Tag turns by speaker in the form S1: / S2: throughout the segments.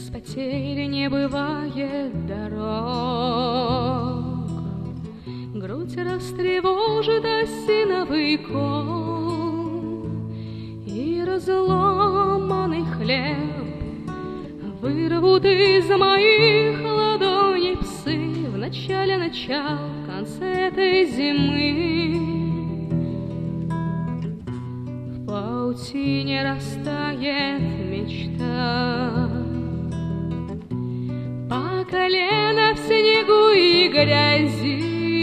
S1: Без потерь не бывает дорог. Грудь растревожит осиновый ком, и разломанный хлеб вырвут из моих ладоней псы. В начале начал, в конце этой зимы. В паутине растает мечта, по колено в снегу и грязи.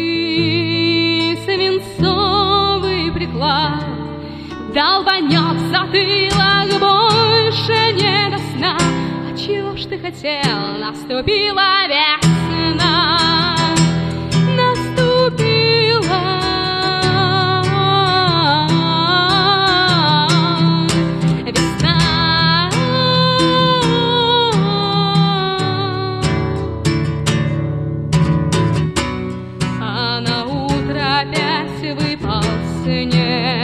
S1: Свинцовый приклад долбанет в затылок, больше не до сна. А чего ж ты хотел? Наступила весна. Наступила весна. А на утро опять выпал снег.